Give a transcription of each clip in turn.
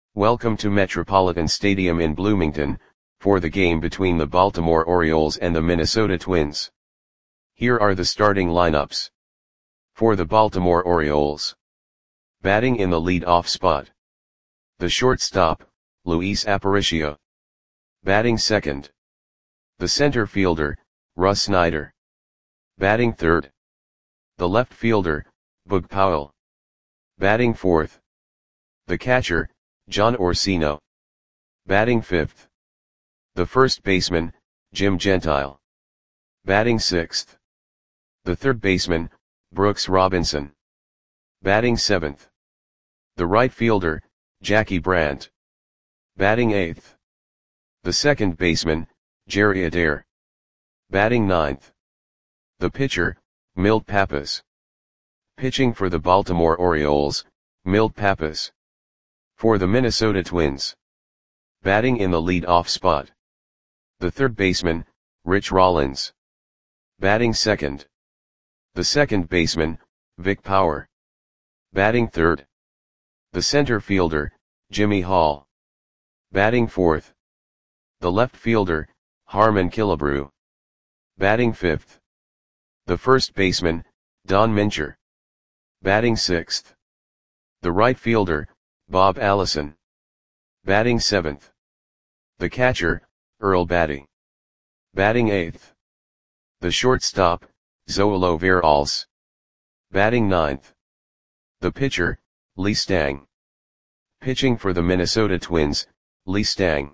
Welcome to Metropolitan Stadium in Bloomington, for the game between the Baltimore Orioles and the Minnesota Twins. Here are the starting lineups. For the Baltimore Orioles. Batting in the lead-off spot. The shortstop, Luis Aparicio. Batting second. The center fielder, Russ Snyder. Batting third. The left fielder, Boog Powell. Batting fourth. The catcher, John Orsino. Batting fifth. The first baseman, Jim Gentile. Batting sixth. The third baseman, Brooks Robinson. Batting seventh. The right fielder, Jackie Brandt. Batting eighth. The second baseman, Jerry Adair. Batting ninth. The pitcher, Milt Pappas. Pitching for the Baltimore Orioles, Milt Pappas. For the Minnesota Twins. Batting in the lead-off spot. The third baseman, Rich Rollins. Batting second. The second baseman, Vic Power. Batting third. The center fielder, Jimmy Hall. Batting fourth. The left fielder, Harmon Killebrew. Batting fifth. The first baseman, Don Mincher. Batting sixth. The right fielder, Bob Allison. Batting seventh. The catcher, Earl Batty. Batting eighth. The shortstop, Zoilo Veralles. Batting ninth. The pitcher, Lee Stang. Pitching for the Minnesota Twins, Lee Stang.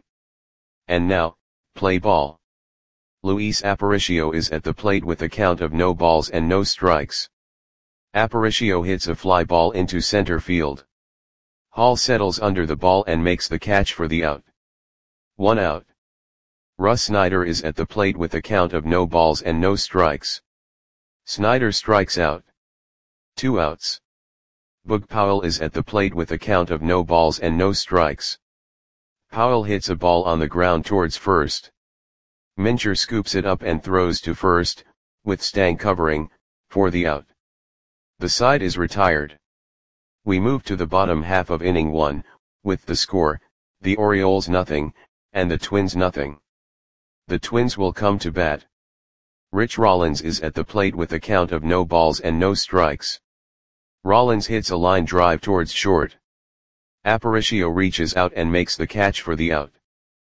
And now, play ball. Luis Aparicio is at the plate with a count of no balls and no strikes. Aparicio hits a fly ball into center field. Hall settles under the ball and makes the catch for the out. 1 out. Russ Snyder is at the plate with a count of no balls and no strikes. Snyder strikes out. 2 outs. Boog Powell is at the plate with a count of no balls and no strikes. Powell hits a ball on the ground towards first. Mincher scoops it up and throws to first, with Stang covering, for the out. The side is retired. We move to the bottom half of inning 1, with the score, the Orioles nothing, and the Twins nothing. The Twins will come to bat. Rich Rollins is at the plate with a count of no balls and no strikes. Rollins hits a line drive towards short. Aparicio reaches out and makes the catch for the out.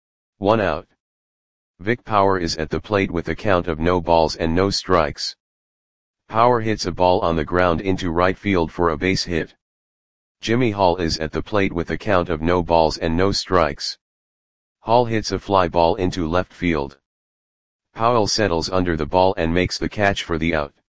1 out. Vic Power is at the plate with a count of no balls and no strikes. Power hits a ball on the ground into right field for a base hit. Jimmy Hall is at the plate with a count of no balls and no strikes. Hall hits a fly ball into left field. Powell settles under the ball and makes the catch for the out.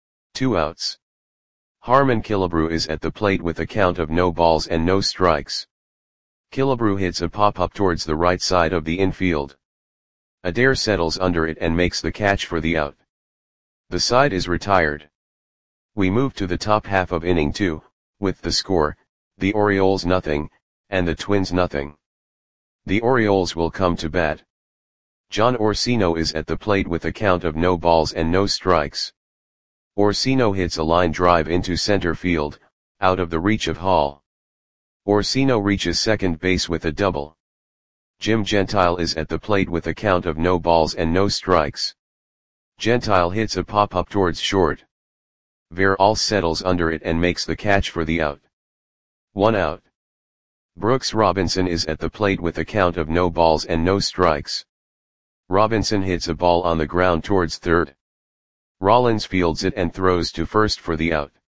2 outs. Harmon Killebrew is at the plate with a count of no balls and no strikes. Killebrew hits a pop-up towards the right side of the infield. Adair settles under it and makes the catch for the out. The side is retired. We move to the top half of inning 2, with the score, the Orioles nothing, and the Twins nothing. The Orioles will come to bat. John Orsino is at the plate with a count of no balls and no strikes. Orsino hits a line drive into center field, out of the reach of Hall. Orsino reaches second base with a double. Jim Gentile is at the plate with a count of no balls and no strikes. Gentile hits a pop-up towards short. Veralles settles under it and makes the catch for the out. 1 out. Brooks Robinson is at the plate with a count of no balls and no strikes. Robinson hits a ball on the ground towards third. Rollins fields it and throws to first for the out.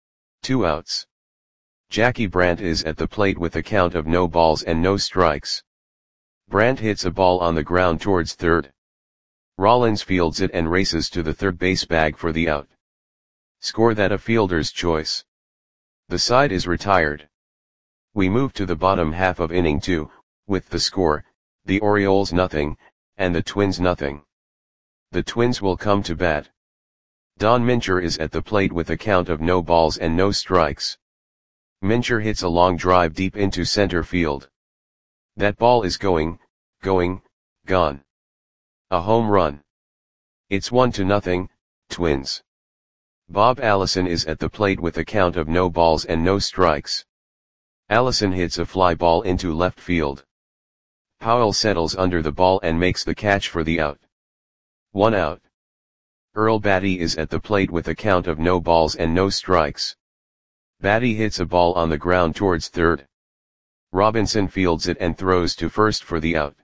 2 outs. Jackie Brandt is at the plate with a count of no balls and no strikes. Brandt hits a ball on the ground towards third. Rollins fields it and races to the third base bag for the out. Score that a fielder's choice. The side is retired. We move to the bottom half of inning 2, with the score, the Orioles nothing, and the Twins nothing. The Twins will come to bat. Don Mincher is at the plate with a count of no balls and no strikes. Mincher hits a long drive deep into center field. That ball is gone. A home run. It's 1-0, Twins. Bob Allison is at the plate with a count of no balls and no strikes. Allison hits a fly ball into left field. Powell settles under the ball and makes the catch for the out. 1 out. Earl Batty is at the plate with a count of no balls and no strikes. Batty hits a ball on the ground towards third. Robinson fields it and throws to first for the out.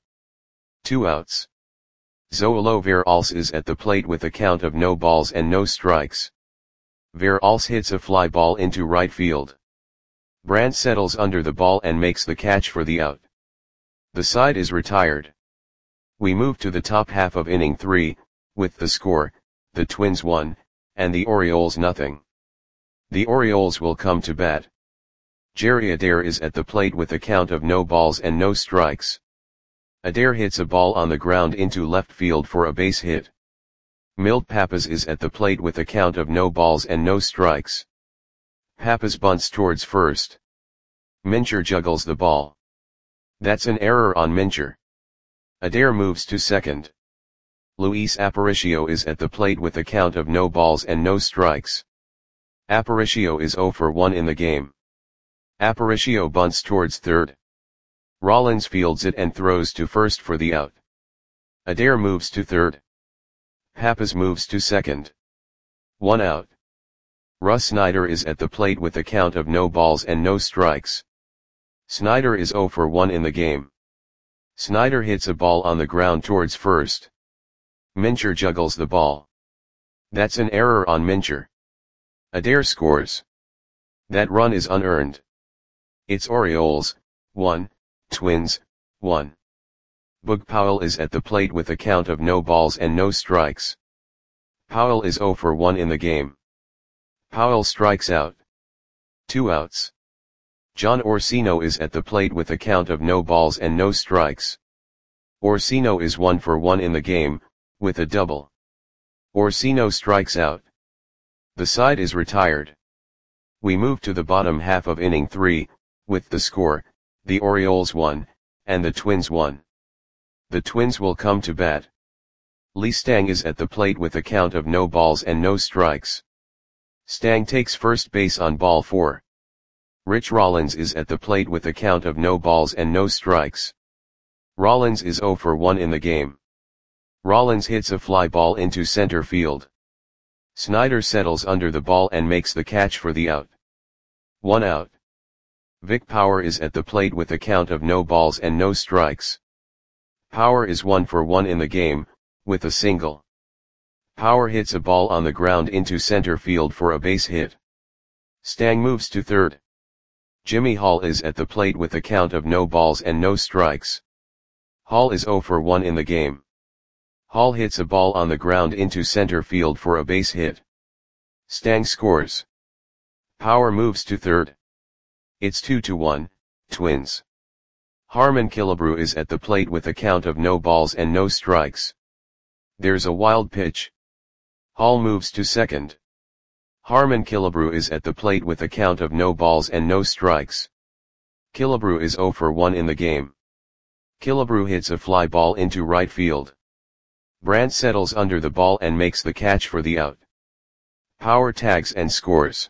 2 outs. Zoilo Veralce is at the plate with a count of no balls and no strikes. Veralce hits a fly ball into right field. Brandt settles under the ball and makes the catch for the out. The side is retired. We move to the top half of inning 3, with the score, the Twins 1, and the Orioles nothing. The Orioles will come to bat. Jerry Adair is at the plate with a count of no balls and no strikes. Adair hits a ball on the ground into left field for a base hit. Milt Pappas is at the plate with a count of no balls and no strikes. Pappas bunts towards first. Mincher juggles the ball. That's an error on Mincher. Adair moves to second. Luis Aparicio is at the plate with a count of no balls and no strikes. Aparicio is 0 for 1 in the game. Aparicio bunts towards third. Rollins fields it and throws to first for the out. Adair moves to third. Pappas moves to second. 1 out. Russ Snyder is at the plate with a count of no balls and no strikes. Snyder is 0 for 1 in the game. Snyder hits a ball on the ground towards first. Mincher juggles the ball. That's an error on Mincher. Adair scores. That run is unearned. It's Orioles, 1, Twins, 1. Boog Powell is at the plate with a count of no balls and no strikes. Powell is 0 for 1 in the game. Powell strikes out. 2 outs. John Orsino is at the plate with a count of no balls and no strikes. Orsino is 1 for 1 in the game, with a double. Orsino strikes out. The side is retired. We move to the bottom half of inning 3, with the score, the Orioles 1, and the Twins 1. The Twins will come to bat. Lee Stang is at the plate with a count of no balls and no strikes. Stang takes first base on ball 4. Rich Rollins is at the plate with a count of no balls and no strikes. Rollins is 0 for 1 in the game. Rollins hits a fly ball into center field. Snyder settles under the ball and makes the catch for the out. 1 out. Vic Power is at the plate with a count of no balls and no strikes. Power is 1 for 1 in the game, with a single. Power hits a ball on the ground into center field for a base hit. Stang moves to third. Jimmy Hall is at the plate with a count of no balls and no strikes. Hall is 0 for 1 in the game. Hall hits a ball on the ground into center field for a base hit. Stang scores. Power moves to third. It's 2-1, Twins. Harmon Killebrew is at the plate with a count of no balls and no strikes. There's a wild pitch. Hall moves to second. Harmon Killebrew is at the plate with a count of no balls and no strikes. Killebrew is 0 for 1 in the game. Killebrew hits a fly ball into right field. Brandt settles under the ball and makes the catch for the out. Power tags and scores.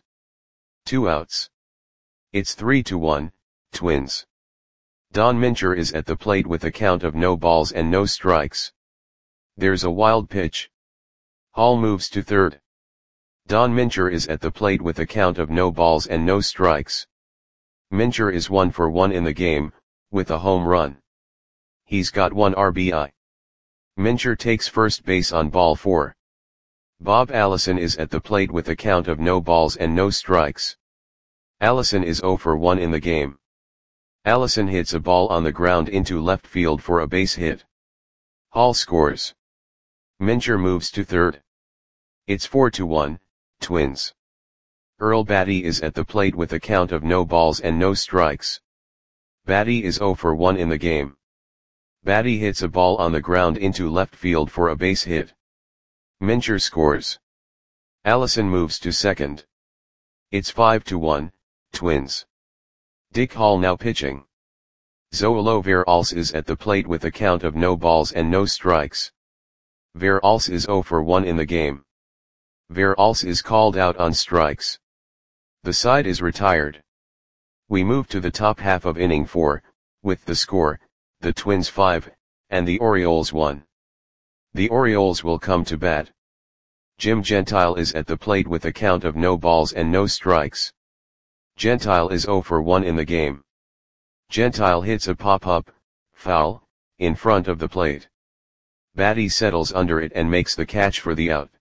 2 outs. It's 3-1, Twins. Don Mincher is at the plate with a count of no balls and no strikes. There's a wild pitch. Hall moves to third. Don Mincher is at the plate with a count of no balls and no strikes. Mincher is 1 for 1 in the game, with a home run. He's got 1 RBI. Mincher takes first base on ball 4. Bob Allison is at the plate with a count of no balls and no strikes. Allison is 0 for 1 in the game. Allison hits a ball on the ground into left field for a base hit. Hall scores. Mincher moves to third. It's 4-1, Twins. Earl Batty is at the plate with a count of no balls and no strikes. Batty is 0 for 1 in the game. Batty hits a ball on the ground into left field for a base hit. Mincher scores. Allison moves to second. It's 5-1, Twins. Dick Hall now pitching. Zoilo Veralce is at the plate with a count of no balls and no strikes. Veralce is 0 for 1 in the game. Veralce is called out on strikes. The side is retired. We move to the top half of inning 4, with the score, the Twins 5, and the Orioles 1. The Orioles will come to bat. Jim Gentile is at the plate with a count of no balls and no strikes. Gentile is 0 for 1 in the game. Gentile hits a pop-up, foul, in front of the plate. Batty settles under it and makes the catch for the out.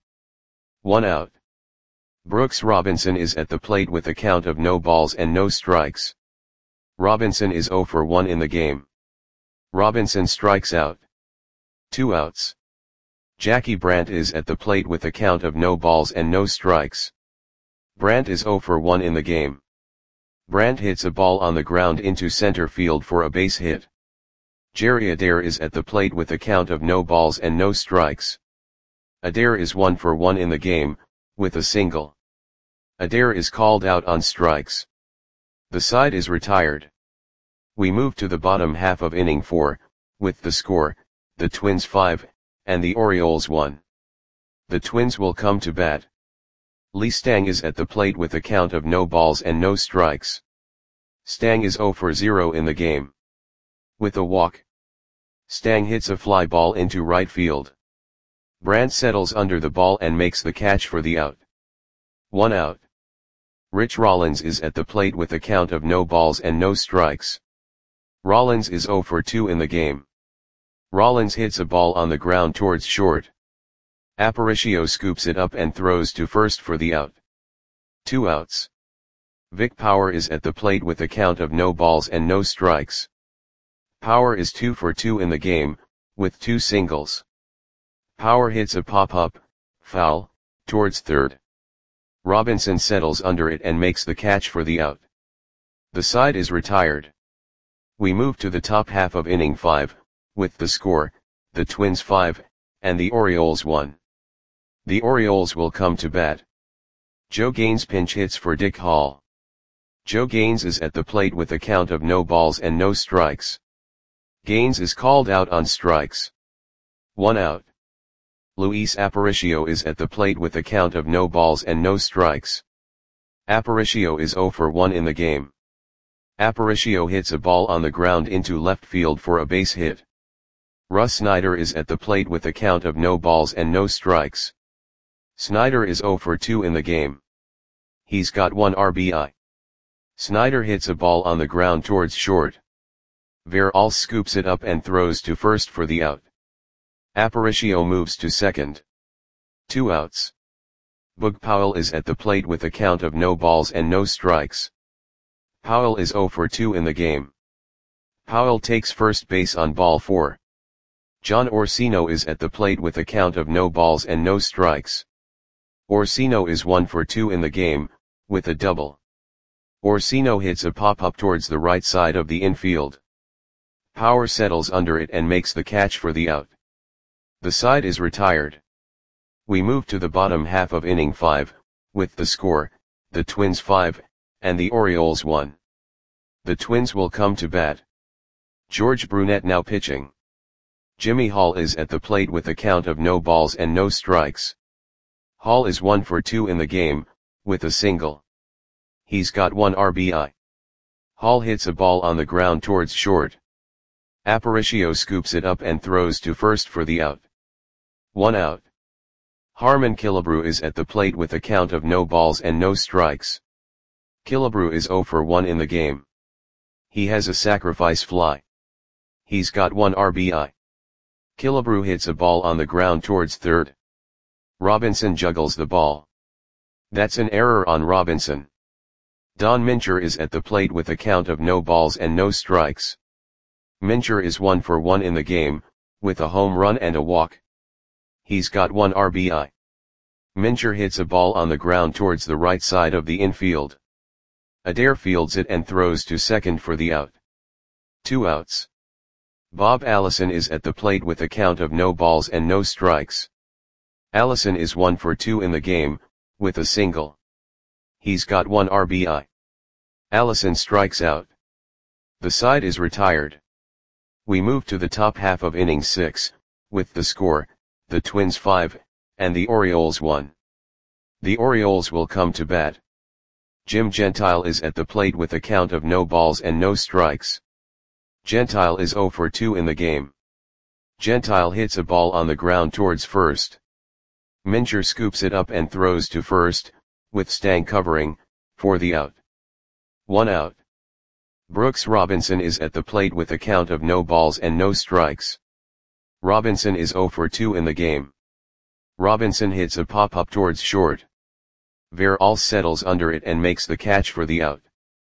1 out. Brooks Robinson is at the plate with a count of no balls and no strikes. Robinson is 0 for 1 in the game. Robinson strikes out. 2 outs. Jackie Brandt is at the plate with a count of no balls and no strikes. Brandt is 0 for 1 in the game. Brandt hits a ball on the ground into center field for a base hit. Jerry Adair is at the plate with a count of no balls and no strikes. Adair is 1 for 1 in the game, with a single. Adair is called out on strikes. The side is retired. We move to the bottom half of inning 4, with the score, the Twins 5, and the Orioles 1. The Twins will come to bat. Lee Stang is at the plate with a count of no balls and no strikes. Stang is 0 for 0 in the game. With a walk, Stang hits a fly ball into right field. Brandt settles under the ball and makes the catch for the out. 1 out. Rich Rollins is at the plate with a count of no balls and no strikes. Rollins is 0 for 2 in the game. Rollins hits a ball on the ground towards short. Aparicio scoops it up and throws to first for the out. 2 outs. Vic Power is at the plate with a count of no balls and no strikes. Power is 2 for 2 in the game, with 2 singles. Power hits a pop-up, foul, towards third. Robinson settles under it and makes the catch for the out. The side is retired. We move to the top half of inning 5, with the score, the Twins 5, and the Orioles 1. The Orioles will come to bat. Joe Gaines pinch hits for Dick Hall. Joe Gaines is at the plate with a count of no balls and no strikes. Gaines is called out on strikes. 1 out. Luis Aparicio is at the plate with a count of no balls and no strikes. Aparicio is 0 for 1 in the game. Aparicio hits a ball on the ground into left field for a base hit. Russ Snyder is at the plate with a count of no balls and no strikes. Snyder is 0 for 2 in the game. He's got 1 RBI. Snyder hits a ball on the ground towards short. Veralles scoops it up and throws to first for the out. Aparicio moves to second. 2 outs. Boog Powell is at the plate with a count of no balls and no strikes. Powell is 0 for 2 in the game. Powell takes first base on ball 4. John Orsino is at the plate with a count of no balls and no strikes. Orsino is 1 for 2 in the game, with a double. Orsino hits a pop-up towards the right side of the infield. Power settles under it and makes the catch for the out. The side is retired. We move to the bottom half of inning 5, with the score, the Twins 5, and the Orioles 1. The Twins will come to bat. George Brunette now pitching. Jimmy Hall is at the plate with a count of no balls and no strikes. Hall is 1 for 2 in the game, with a single. He's got 1 RBI. Hall hits a ball on the ground towards short. Aparicio scoops it up and throws to first for the out. 1 out. Harmon Killebrew is at the plate with a count of no balls and no strikes. Killebrew is 0 for 1 in the game. He has a sacrifice fly. He's got 1 RBI. Killebrew hits a ball on the ground towards third. Robinson juggles the ball. That's an error on Robinson. Don Mincher is at the plate with a count of no balls and no strikes. Mincher is 1 for 1 in the game, with a home run and a walk. He's got 1 RBI. Mincher hits a ball on the ground towards the right side of the infield. Adair fields it and throws to second for the out. 2 outs. Bob Allison is at the plate with a count of no balls and no strikes. Allison is 1 for 2 in the game, with a single. He's got 1 RBI. Allison strikes out. The side is retired. We move to the top half of inning 6, with the score, the Twins 5, and the Orioles 1. The Orioles will come to bat. Jim Gentile is at the plate with a count of no balls and no strikes. Gentile is 0 for 2 in the game. Gentile hits a ball on the ground towards first. Mincher scoops it up and throws to first, with Stang covering, for the out. 1 out. Brooks Robinson is at the plate with a count of no balls and no strikes. Robinson is 0 for 2 in the game. Robinson hits a pop-up towards short. Veralls settles under it and makes the catch for the out.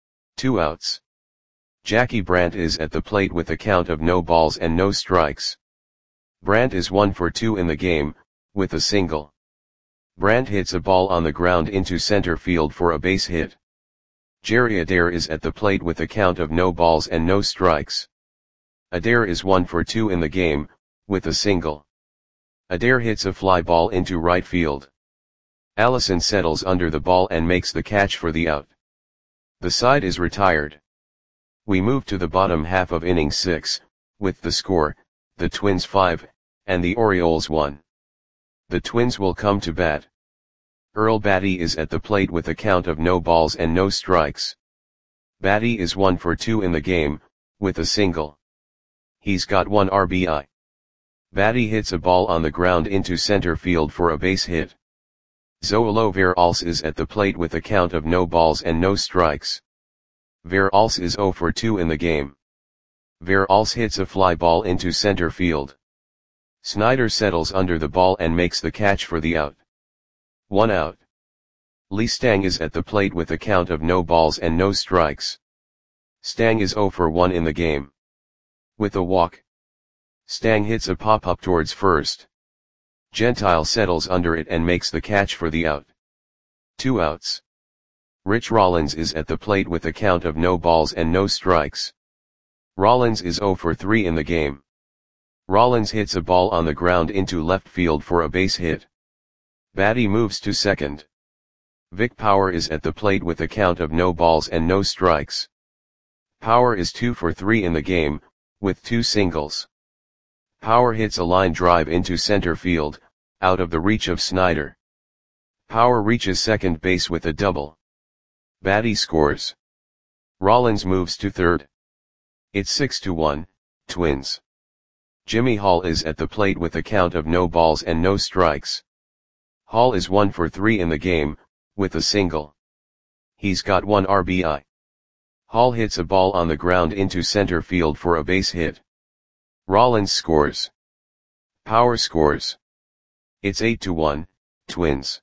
2 outs. Jackie Brandt is at the plate with a count of no balls and no strikes. Brandt is 1 for 2 in the game, with a single. Brandt hits a ball on the ground into center field for a base hit. Jerry Adair is at the plate with a count of no balls and no strikes. Adair is 1 for 2 in the game, with a single. Adair hits a fly ball into right field. Allison settles under the ball and makes the catch for the out. The side is retired. We move to the bottom half of inning 6, with the score, the Twins 5, and the Orioles 1. The Twins will come to bat. Earl Batty is at the plate with a count of no balls and no strikes. Batty is 1 for 2 in the game, with a single. He's got 1 RBI. Batty hits a ball on the ground into center field for a base hit. Zoilo Veralls is at the plate with a count of no balls and no strikes. Veralls is 0 for 2 in the game. Veralls hits a fly ball into center field. Snyder settles under the ball and makes the catch for the out. 1 out. Lee Stang is at the plate with a count of no balls and no strikes. Stang is 0 for 1 in the game. With a walk. Stang hits a pop-up towards first. Gentile settles under it and makes the catch for the out. 2 outs. Rich Rollins is at the plate with a count of no balls and no strikes. Rollins is 0 for 3 in the game. Rollins hits a ball on the ground into left field for a base hit. Batty moves to second. Vic Power is at the plate with a count of no balls and no strikes. Power is 2 for 3 in the game, with 2 singles. Power hits a line drive into center field, out of the reach of Snyder. Power reaches second base with a double. Batty scores. Rollins moves to third. It's 6-1, Twins. Jimmy Hall is at the plate with a count of no balls and no strikes. Hall is 1 for 3 in the game, with a single. He's got 1 RBI. Hall hits a ball on the ground into center field for a base hit. Rollins scores. Power scores. It's 8-1, Twins.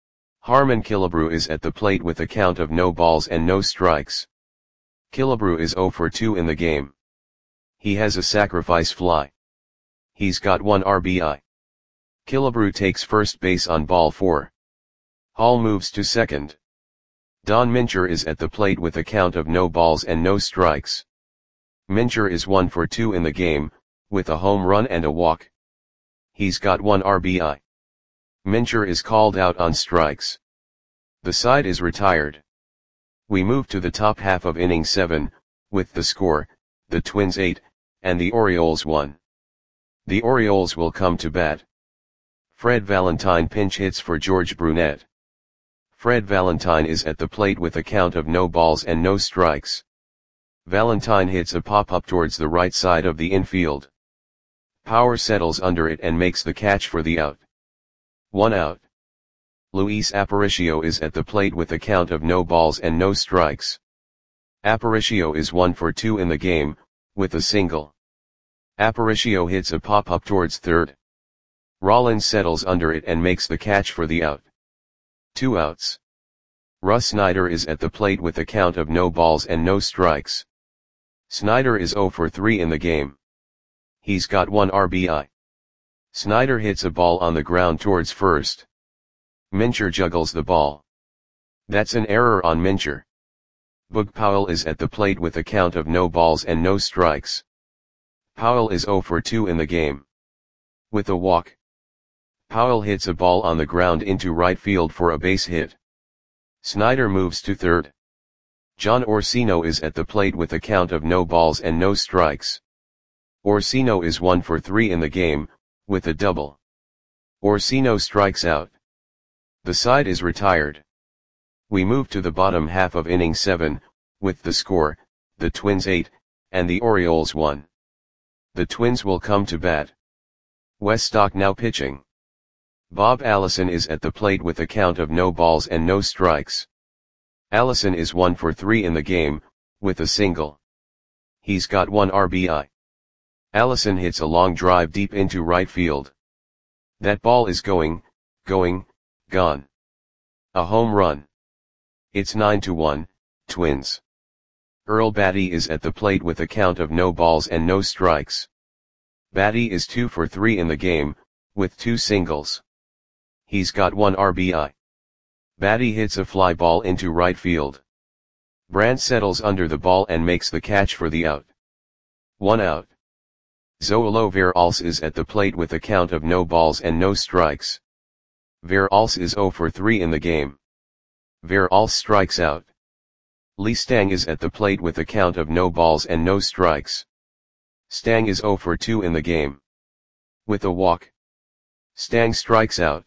Harmon Killebrew is at the plate with a count of no balls and no strikes. Killebrew is 0 for 2 in the game. He has a sacrifice fly. He's got 1 RBI. Killebrew takes first base on ball 4. Hall moves to second. Don Mincher is at the plate with a count of no balls and no strikes. Mincher is 1 for 2 in the game, with a home run and a walk. He's got 1 RBI. Mincher is called out on strikes. The side is retired. We move to the top half of inning 7, with the score, the Twins 8, and the Orioles 1. The Orioles will come to bat. Fred Valentine pinch hits for George Brunette. Fred Valentine is at the plate with a count of no balls and no strikes. Valentine hits a pop-up towards the right side of the infield. Power settles under it and makes the catch for the out. 1 out. Luis Aparicio is at the plate with a count of no balls and no strikes. Aparicio is 1 for 2 in the game, with a single. Aparicio hits a pop-up towards third. Rollins settles under it and makes the catch for the out. 2 outs. Russ Snyder is at the plate with a count of no balls and no strikes. Snyder is 0 for 3 in the game. He's got 1 RBI. Snyder hits a ball on the ground towards first. Mincher juggles the ball. That's an error on Mincher. Boog Powell is at the plate with a count of no balls and no strikes. Powell is 0 for 2 in the game. With a walk. Powell hits a ball on the ground into right field for a base hit. Snyder moves to third. John Orsino is at the plate with a count of no balls and no strikes. Orsino is 1 for 3 in the game, with a double. Orsino strikes out. The side is retired. We move to the bottom half of inning 7, with the score, the Twins 8, and the Orioles 1. The Twins will come to bat. Wes Stock now pitching. Bob Allison is at the plate with a count of no balls and no strikes. Allison is 1 for 3 in the game, with a single. He's got 1 RBI. Allison hits a long drive deep into right field. That ball is going, gone. A home run. It's 9-1, Twins. Earl Battey is at the plate with a count of no balls and no strikes. Battey is 2 for 3 in the game, with 2 singles. He's got 1 RBI. Battey hits a fly ball into right field. Brandt settles under the ball and makes the catch for the out. 1 out. Zoilo Veralles is at the plate with a count of no balls and no strikes. Veralles is 0 for 3 in the game. Veralles strikes out. Lee Stang is at the plate with a count of no balls and no strikes. Stang is 0 for 2 in the game. With a walk. Stang strikes out.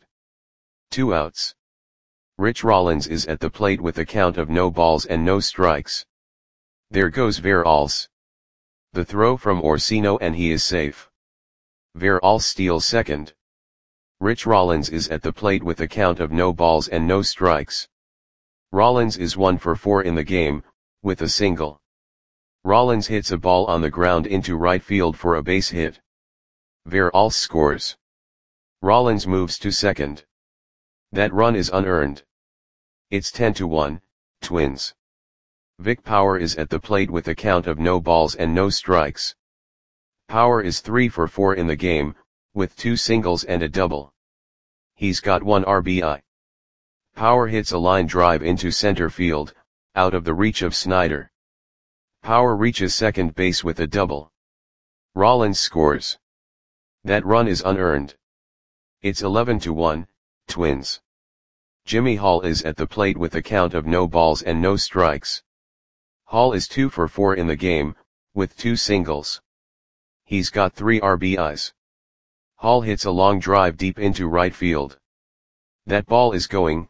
2 outs. Rich Rollins is at the plate with a count of no balls and no strikes. There goes Veralles. The throw from Orsino and he is safe. Veralles steals second. Rich Rollins is at the plate with a count of no balls and no strikes. Rollins is 1 for 4 in the game, with a single. Rollins hits a ball on the ground into right field for a base hit. Veralles scores. Rollins moves to second. That run is unearned. It's 10-1, Twins. Vic Power is at the plate with a count of no balls and no strikes. Power is 3 for 4 in the game, with 2 singles and a double. He's got 1 RBI. Power hits a line drive into center field, out of the reach of Snyder. Power reaches second base with a double. Rollins scores. That run is unearned. It's 11-1, Twins. Jimmy Hall is at the plate with a count of no balls and no strikes. Hall is 2 for 4 in the game, with 2 singles. He's got 3 RBIs. Hall hits a long drive deep into right field. That ball is going,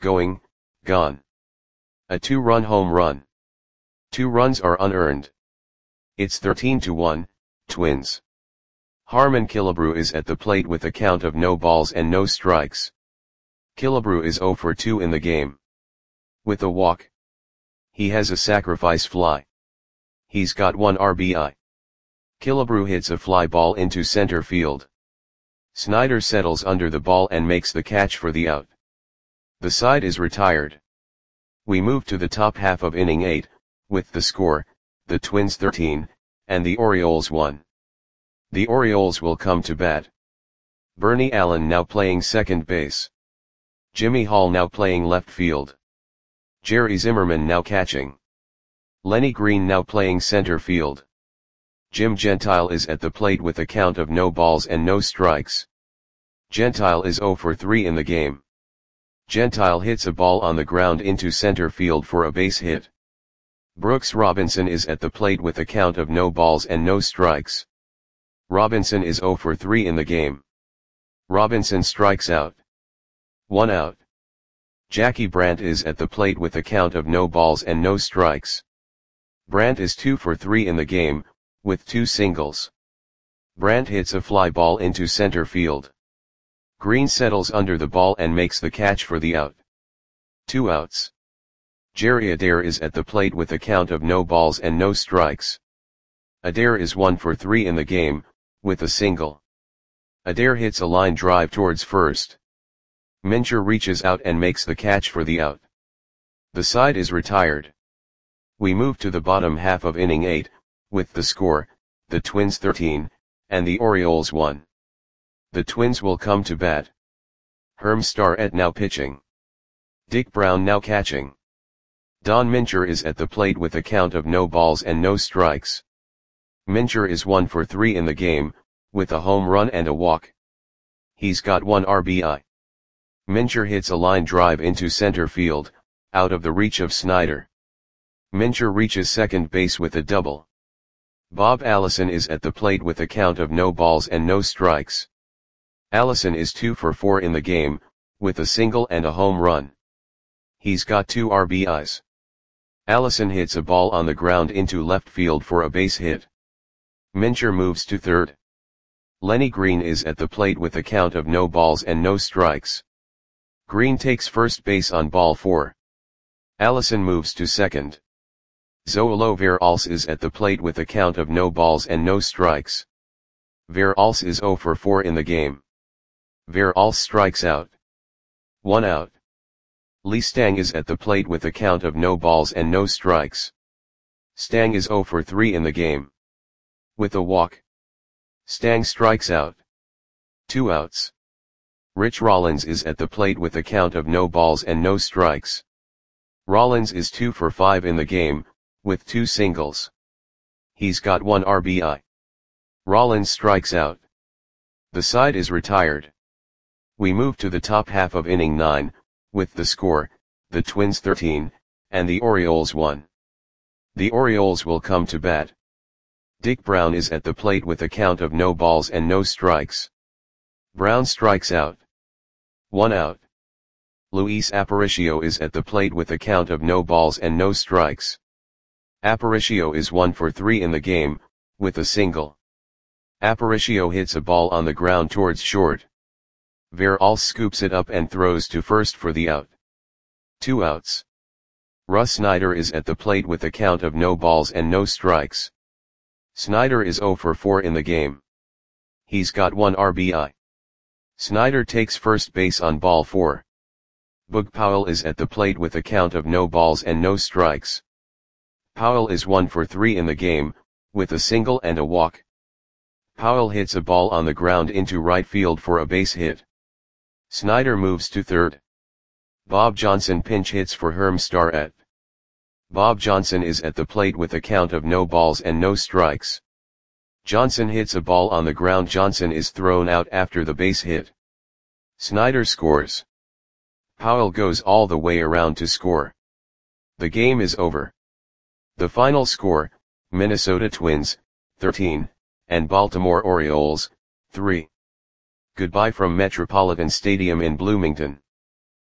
gone. A 2-run home run. 2 runs are unearned. It's 13-1, Twins. Harmon Killebrew is at the plate with a count of no balls and no strikes. Killebrew is 0 for 2 in the game. With a walk. He has a sacrifice fly. He's got 1 RBI. Killebrew hits a fly ball into center field. Snyder settles under the ball and makes the catch for the out. The side is retired. We move to the top half of inning 8, with the score, the Twins 13, and the Orioles 1. The Orioles will come to bat. Bernie Allen now playing second base. Jimmy Hall now playing left field. Jerry Zimmerman now catching. Lenny Green now playing center field. Jim Gentile is at the plate with a count of no balls and no strikes. Gentile is 0 for 3 in the game. Gentile hits a ball on the ground into center field for a base hit. Brooks Robinson is at the plate with a count of no balls and no strikes. Robinson is 0 for 3 in the game. Robinson strikes out. 1 out. Jackie Brandt is at the plate with a count of no balls and no strikes. Brandt is 2 for 3 in the game, with 2 singles. Brandt hits a fly ball into center field. Green settles under the ball and makes the catch for the out. 2 outs. Jerry Adair is at the plate with a count of no balls and no strikes. Adair is 1 for 3 in the game, with a single. Adair hits a line drive towards first. Mincher reaches out and makes the catch for the out. The side is retired. We move to the bottom half of inning 8, with the score, the Twins 13, and the Orioles 1. The Twins will come to bat. Herm Starrett now pitching. Dick Brown now catching. Don Mincher is at the plate with a count of no balls and no strikes. Mincher is 1 for 3 in the game, with a home run and a walk. He's got 1 RBI. Mincher hits a line drive into center field, out of the reach of Snyder. Mincher reaches second base with a double. Bob Allison is at the plate with a count of no balls and no strikes. Allison is 2 for 4 in the game, with a single and a home run. He's got 2 RBIs. Allison hits a ball on the ground into left field for a base hit. Mincher moves to third. Lenny Green is at the plate with a count of no balls and no strikes. Green takes first base on ball 4. Allison moves to second. Zoilo Veralce is at the plate with a count of no balls and no strikes. Veralce is 0 for 4 in the game. Veralce strikes out. 1 out. Lee Stang is at the plate with a count of no balls and no strikes. Stang is 0 for 3 in the game. With a walk, Stang strikes out. 2 outs. Rich Rollins is at the plate with a count of no balls and no strikes. Rollins is 2 for 5 in the game, with 2 singles. He's got 1 RBI. Rollins strikes out. The side is retired. We move to the top half of inning 9, with the score, the Twins 13, and the Orioles 1. The Orioles will come to bat. Dick Brown is at the plate with a count of no balls and no strikes. Brown strikes out. 1 out. Luis Aparicio is at the plate with a count of no balls and no strikes. Aparicio is 1 for 3 in the game, with a single. Aparicio hits a ball on the ground towards short. Veralce scoops it up and throws to first for the out. 2 outs. Russ Snyder is at the plate with a count of no balls and no strikes. Snyder is 0 for 4 in the game. He's got 1 RBI. Snyder takes first base on ball 4. Boog Powell is at the plate with a count of no balls and no strikes. Powell is 1 for 3 in the game, with a single and a walk. Powell hits a ball on the ground into right field for a base hit. Snyder moves to third. Bob Johnson pinch hits for Herm Starrett. Bob Johnson is at the plate with a count of no balls and no strikes. Johnson hits a ball on the ground. Johnson is thrown out after the base hit. Snyder scores. Powell goes all the way around to score. The game is over. The final score, Minnesota Twins, 13, and Baltimore Orioles, 3. Goodbye from Metropolitan Stadium in Bloomington.